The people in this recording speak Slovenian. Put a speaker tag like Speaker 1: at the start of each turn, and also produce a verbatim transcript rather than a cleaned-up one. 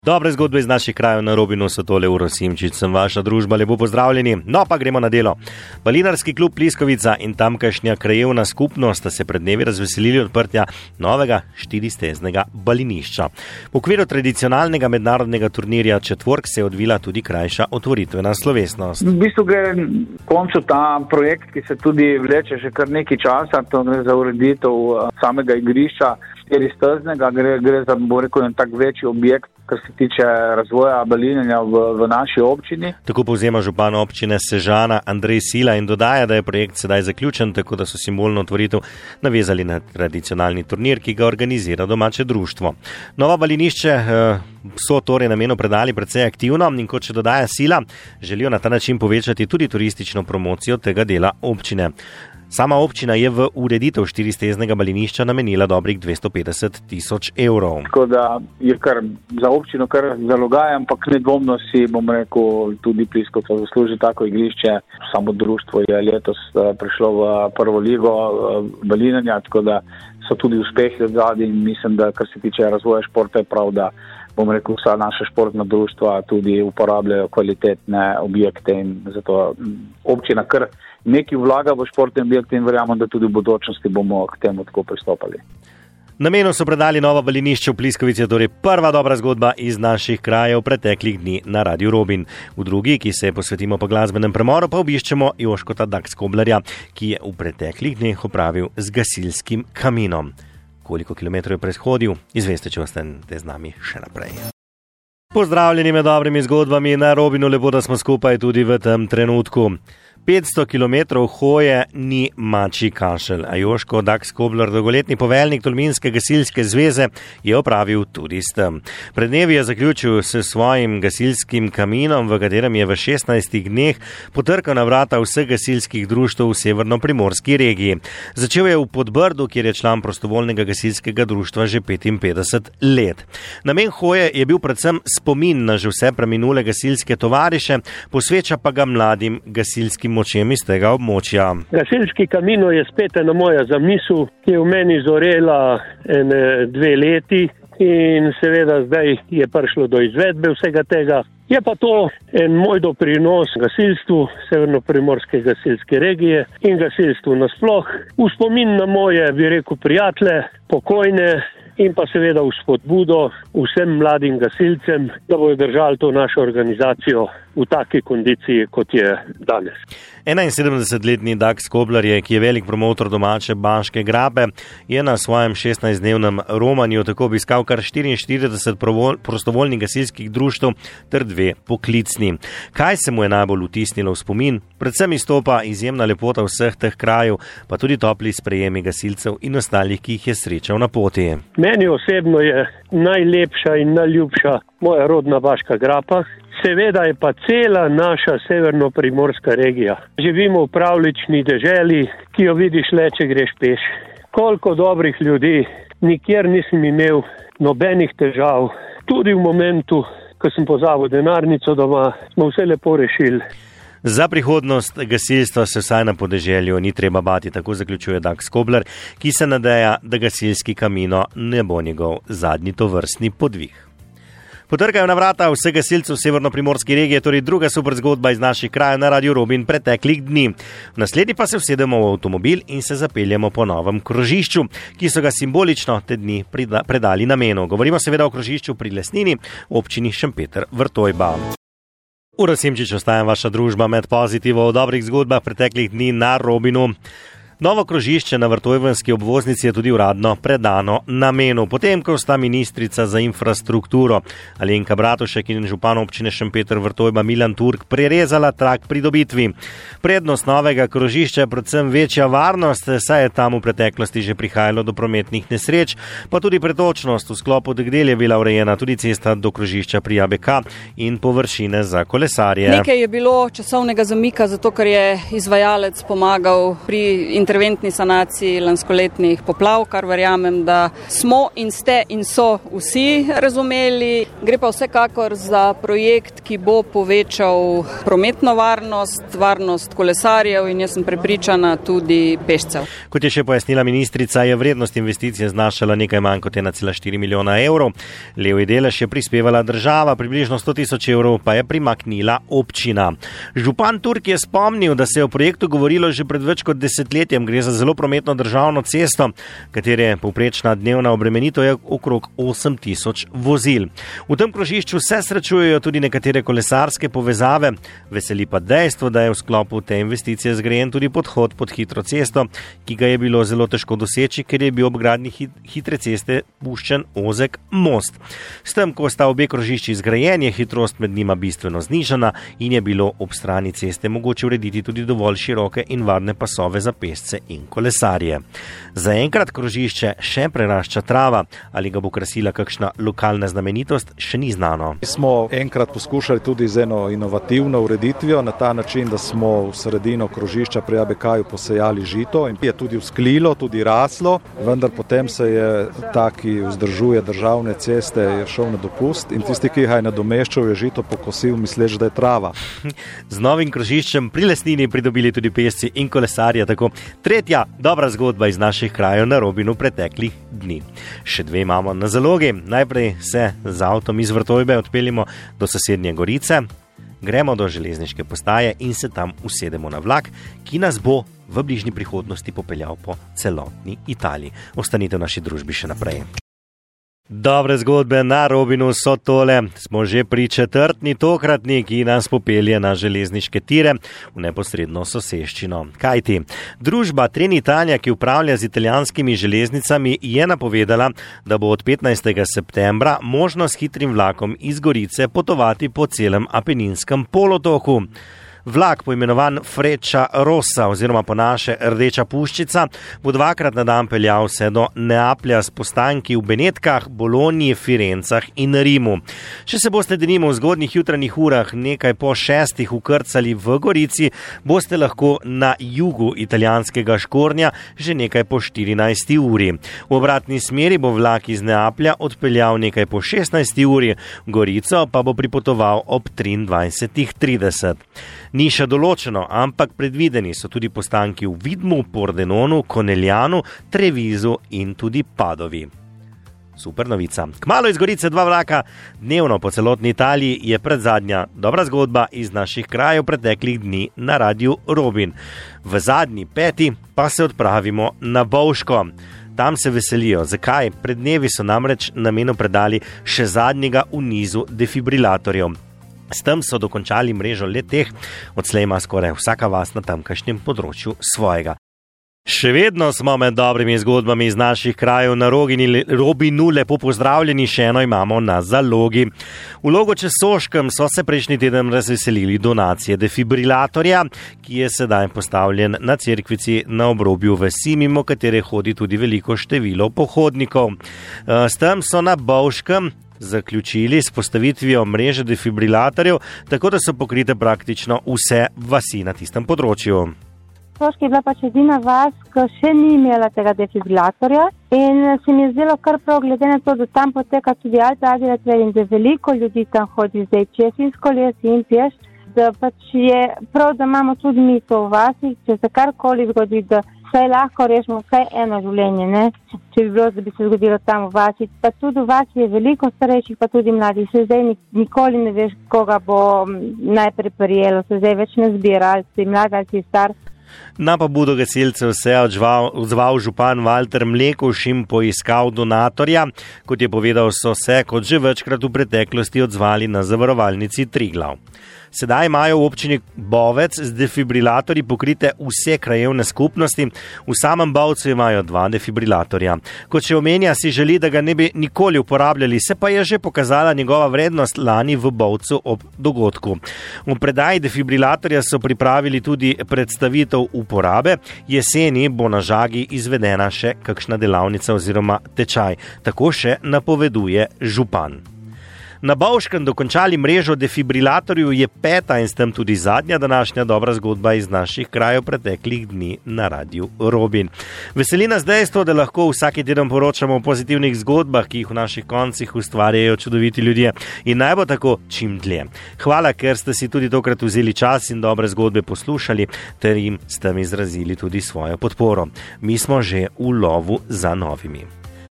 Speaker 1: Dobre zgodbe iz naših krajev na Robinu so tole. Uroš Simčič, sem vaša družba, lepo pozdravljeni. No pa gremo na delo. Balinarski klub Pliskovica in tamkajšnja krajevna skupnost sta se pred dnevi razveselili odprtja novega štiristeznega balinišča. V okviru tradicionalnega mednarodnega turnirja četvork se je odvila tudi krajša otvoritvena slovesnost.
Speaker 2: V bistvu gre koncu ta projekt, ki se tudi vleče že kar nekaj časa, to gre za ureditev samega igrišča štiristeznega, gre, gre za, bo rekel, en tak večji objekt, kar se tiče razvoja balinjenja v, v naši občini.
Speaker 1: Tako povzema župan občine Sežana Andrej Sila in dodaja, da je projekt sedaj zaključen, tako da so simbolno otvoritev navezali na tradicionalni turnir, ki ga organizira domače društvo. Nova balinišče eh, so torej namenu predali precej aktivno in kot še dodaja Sila, želijo na ta način povečati tudi turistično promocijo tega dela občine. Sama občina je v ureditev štiristeznega balinišča namenila dobrih dvesto petdeset tisoč evrov.
Speaker 2: Tako da je kar za občino kar zalogaj, ampak nedvomno si, bom rekel, tudi Pliskovca zasluži tako igrišče. Samo društvo je letos prišlo v prvo ligo balinjenja, tako da so tudi uspehi odzadaj in mislim, da kar se tiče razvoja športa je prav, da bom rekel, vsa naša športna društva tudi uporabljajo kvalitetne objekte in zato občina kar nekaj vlaga v športne objekte in verjamem, da tudi v bodočnosti bomo k temu tako pristopali.
Speaker 1: Namenu so predali novo balinišče v Pliskovici, torej prva dobra zgodba iz naših krajev preteklih dni na Radiu Robin. V drugi, ki se posvetimo po glasbenem premoru, pa obiščemo Joškota Dakskoblarja, ki je v preteklih dneh opravil z gasilskim kaminom. Koliko kilometrov je preshodil, izveste, če ostanete z nami še naprej. Pozdravljeni med dobrimi zgodbami na Robinu, lepo, da smo skupaj tudi v tem trenutku. petsto kilometrov hoje ni mačji kašelj, a Joško Dakskoblar, dolgoletni poveljnik Tolminske gasilske zveze, je opravil tudi s tem. Pred dnevi je zaključil s svojim gasilskim kaminom, v katerem je v šestnajstih dneh potrkal na vrata vseh gasilskih društev v severnoprimorski regiji. Začel je v Podbrdu, kjer je član prostovoljnega gasilskega društva že petinpetdeset let. Namen hoje je bil predvsem spomin na že vse preminule gasilske tovariše, posveča pa ga mladim gasilskim močem iz tega območja.
Speaker 3: Gasilski kamino je spet ena moja zamisel, ki je v meni zorela ene dve leti in seveda zdaj je prišlo do izvedbe vsega tega. Je pa to en moj doprinos gasilstvu severnoprimorske gasilske regije in gasilstvu nasploh. V spomin na moje, bi rekel, prijatelje, pokojne in pa seveda v spodbudo vsem mladim gasilcem, da bodo držali to našo organizacijo v taki kondiciji, kot je danes.
Speaker 1: enainsedemdesetletni Dakskoblar, ki je velik promotor domače Banške grape, je na svojem šestnajstdnevnem romanju tako obiskal kar štiriinštirideset prostovoljnih gasilskih društev ter dve poklicni. Kaj se mu je najbolj vtisnilo v spomin? Predvsem izstopa izjemna lepota vseh teh krajev, pa tudi topli sprejemi gasilcev in ostalih, ki jih je srečal na poti.
Speaker 3: Meni osebno je najlepša in najljubša moja rodna Baška grapa. Seveda je pa cela naša severnoprimorska regija. Živimo v pravlični deželi, ki jo vidiš le, če greš peš. Koliko dobrih ljudi, nikjer nisem imel nobenih težav. Tudi v momentu, ko sem pozabil denarnico doma, smo vse lepo rešili.
Speaker 1: Za prihodnost gasilstva se vsaj na podeželju ni treba bati, tako zaključuje Dakskoblar, ki se nadeja, da gasilski kamino ne bo njegov zadnji tovrstni podvih. Potrkajo na vrata vse gasilcev v severnoprimorski regiji, torej druga super zgodba iz naših krajev na Radiu Robin preteklih dni. V naslednji pa se usedemo v avtomobil in se zapeljemo po novem krožišču, ki so ga simbolično te dni predali namenu. Govorimo seveda o krožišču pri Lesnini, občini Šempeter-Vrtojba. Uroš Simčič, ostajam vaša družba med pozitivo o dobrih zgodbah preteklih dni na Robinu. Novo krožišče na vrtojbenski obvoznici je tudi uradno predano namenu. Potem, ko sta ministrica za infrastrukturo Alenka Bratušek in župan občine Šempeter-Vrtojba Milan Turk prerezala trak pridobitvi. Prednost novega krožišča je predvsem večja varnost, saj je tam v preteklosti že prihajalo do prometnih nesreč, pa tudi pretočnost. V sklopu teh del je bila urejena tudi cesta do krožišča pri A B K in površine za kolesarje.
Speaker 4: Nekaj je bilo časovnega zamika, zato ker je izvajalec pomagal pri intervenciji interventni sanaciji lanskoletnih poplav, kar verjamem, da smo in ste in so vsi razumeli. Gre pa vsekakor za projekt, ki bo povečal prometno varnost, varnost kolesarjev in jaz sem prepričana tudi pešcev.
Speaker 1: Kot je še pojasnila ministrica, je vrednost investicije znašala nekaj manj kot ena cela štiri milijona evrov. Levji delež je prispevala država, približno sto tisoč evrov pa je primaknila občina. Župan Turk je spomnil, da se je o projektu govorilo že pred več kot desetletjem. Gre za zelo prometno državno cesto, katere povprečna dnevna obremenitev je okrog osem tisoč vozil. V tem krožišču se srečujejo tudi nekatere kolesarske povezave. Veseli pa dejstvo, da je v sklopu te investicije zgrajen tudi podhod pod hitro cesto, ki ga je bilo zelo težko doseči, ker je bil ob gradnji hitre ceste puščen ozek most. S tem, ko sta obe krožišči zgrajen, je hitrost med njima bistveno znižana in je bilo ob strani ceste mogoče urediti tudi dovolj široke in varne pasove za pešce in kolesarje. Zaenkrat krožišče še prerašča trava, ali ga bo krasila kakšna lokalna znamenitost, še ni znano.
Speaker 5: Smo enkrat poskušali tudi z eno inovativno ureditvijo na ta način, da smo v sredino krožišča pri A B K-ju posejali žito in je tudi vzklilo, tudi raslo, vendar potem se je ta, ki vzdržuje državne ceste, je šel na dopust in tisti, ki ga je nadomeščal, je žito pokosil, misleč, da je trava.
Speaker 1: Z novim krožiščem pri Lesnini pridobili tudi pešci in kolesarje. Tako tretja dobra zgodba iz naših krajev na Robinu preteklih dni. Še dve imamo na zalogi. Najprej se z avtom iz Vrtojbe odpeljimo do sosednje Gorice, gremo do železniške postaje in se tam usedemo na vlak, ki nas bo v bližnji prihodnosti popeljal po celotni Italiji. Ostanite v naši družbi še naprej. Dobre zgodbe na Robinu so tole. Smo že pri četrtni tokratni, ki nas popelje na železniške tire v neposredno soseščino. Kajti, družba Trenitalia, ki upravlja z italijanskimi železnicami, je napovedala, da bo od petnajstega septembra možno s hitrim vlakom iz Gorice potovati po celem Apeninskem polotoku. Vlak, poimenovan Freccia Rossa oziroma po naše Rdeča puščica, bo dvakrat na dan peljal vse do Neaplja s postanki v Benetkah, Bologni, Firencah in Rimu. Če se boste denimo v zgodnjih jutranjih urah nekaj po šestih ukrcali v Gorici, boste lahko na jugu italijanskega Škornja že nekaj po štirinajsti uri. V obratni smeri bo vlak iz Neaplja odpeljal nekaj po šestnajsti uri, Gorico pa bo pripotoval ob triindvajsetih trideset. Ni še določeno, ampak predvideni so tudi postanki v Vidmu, Pordenonu, Coneglianu, Trevisu in tudi Padovi. Super novica. Kmalu iz Gorice dva vlaka dnevno po celotni Italiji je predzadnja dobra zgodba iz naših krajev preteklih dni na Radiu Robin. V zadnji peti pa se odpravimo na Bovško. Tam se veselijo. Zakaj? Pred dnevi so namreč namenu predali še zadnjega v nizu defibrilatorjev. S tem so dokončali mrežo le-teh, odslej ima skoraj vsaka vas na tamkajšnjem področju svojega. Še vedno smo med dobrimi zgodbami iz naših krajev na Robinu, lepo pozdravljeni, še eno imamo na zalogi. V Logoče Soškem so se prejšnji teden razveselili donacije defibrilatorja, ki je sedaj postavljen na cerkvici na obrobju vasi, mimo katere hodi tudi veliko število pohodnikov. S tem so na Bovškem zaključili s postavitvijo mreže defibrilatorjev, tako da so pokrite praktično vse vasi na tistem področju.
Speaker 6: Soški je bila pač edina vas, ki še ni imela tega defibrilatorja in se mi je zdelo kar prav, glede na to, da tam poteka tudi Alta Adria Trail in da veliko ljudi tam hodi zdaj čez in s kolesi in pješ, da pač je prav, da imamo tudi mi to v vasi, če se karkoli zgodi, da vsaj lahko rešimo vsaj eno življenje, ne? Če bi bilo, da bi se zgodilo tam v vasi. Pa tudi v vasi je veliko starejših, pa tudi mladih. Se zdaj nikoli ne veš, koga bo najprej prijelo, se zdaj več ne zbira, ali si mlad, ali si star.
Speaker 1: Na pobudo gasilcev se je odzval župan Valter Mlekuš in poiskal donatorja. Kot je povedal, so se, kot že večkrat v preteklosti, odzvali na zavarovalnici Triglav. Sedaj imajo v občini Bovec z defibrilatorji pokrite vse krajevne skupnosti. V samem Bovcu imajo dva defibrilatorja. Kot še omenja, si želi, da ga ne bi nikoli uporabljali, se pa je že pokazala njegova vrednost lani v Bovcu ob dogodku. V predaji defibrilatorja so pripravili tudi predstavitev uporabe. Jeseni bo na Žagi izvedena še kakšna delavnica oziroma tečaj. Tako še napoveduje župan. Na Bovškem dokončali mrežo defibrilatorjev je peta in s tem tudi zadnja današnja dobra zgodba iz naših krajev preteklih dni na Radiu Robin. Veseli nas dejstvo, da lahko vsaki teden poročamo o pozitivnih zgodbah, ki jih v naših koncih ustvarjajo čudoviti ljudje, in naj bo tako čim dlje. Hvala, ker ste si tudi tokrat vzeli čas in dobre zgodbe poslušali, ter jim s tem izrazili tudi svojo podporo. Mi smo že v lovu za novimi.